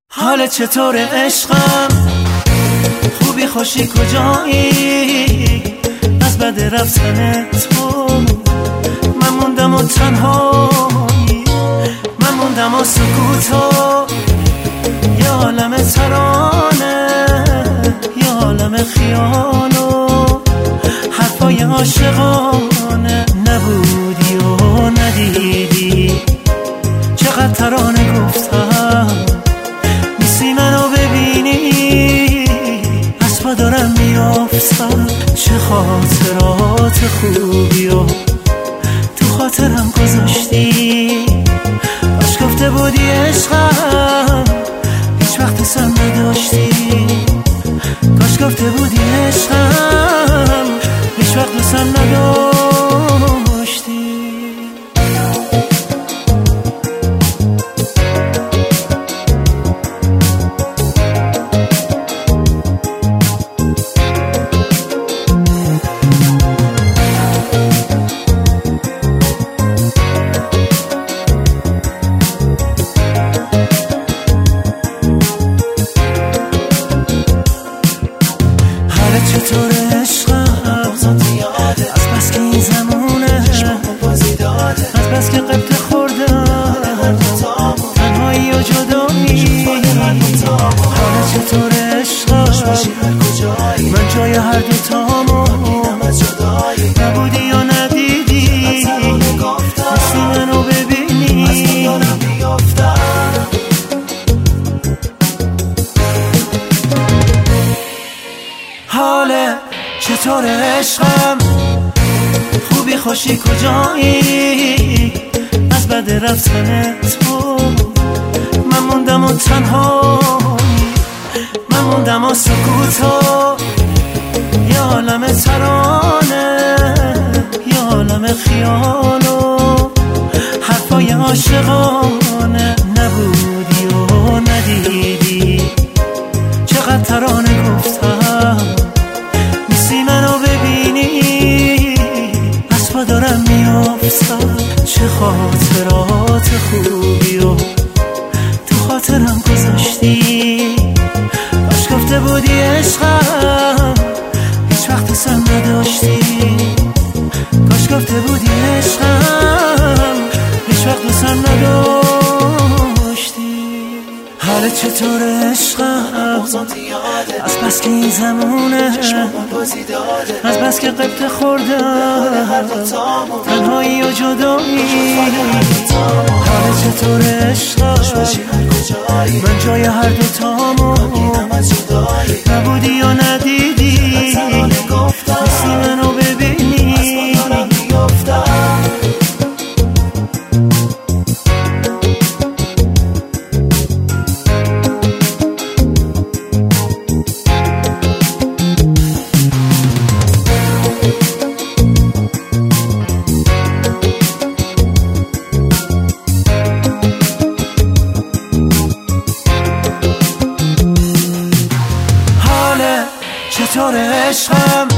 حالت چطور عشقم؟ خوبی خوشی کجایی؟ از بد رفتن تو من موندم و تنهایی، من موندم و سکوتو، یه عالم ترانه، یه عالم خیال و حرفای عاشقانه. نبودی و ندیدی چقدر ترانه گفتم، نیستی منو ببینی از پا دارم میافتم. چه خاطرات خوبی و تو خاطرم گذاشتی، کاش گفته بودی عشقم هیچ وقت دوستم نداشتی، کاش گفته بودی عشقم هیچ وقت دوستم نداشتی. چطور عشقم؟ از بس که این زمونه، از بس که قبط خوردم تنهایی و جدایی. حالا چطور عشقم؟ من جای هر دوتامو، نبودی یا ندیدی نیستی منو ببینی. حاله چطور عشقم؟ خوبی خوشی کجایی؟ از بد رفتن تو من موندم و تنهایی، من موندم و سکوتو، یه عالم ترانه، یه عالم خیال و حرفای عاشقانه. نبودی و ندیدی چقدر ترانه گفتم، نیستی منو ببینی از پا دارم میافتم. چه خاطرات خوبی و تو خاطرم گذاشتی، کاش گفته بودی عشقم هیچ وقت دوستم نداشتی، کاش گفته بودی عشقم هیچ وقت دوستم نداشتی. حالت چطور عشقم؟ از بس که این زمونه، از بس که قبط خوردم تنهایی و جدایی. حالت چطور عشقم؟ من جای هر دوتامو، نبودی یا ندیدی نیستی منو ببینی. چطور عشقم؟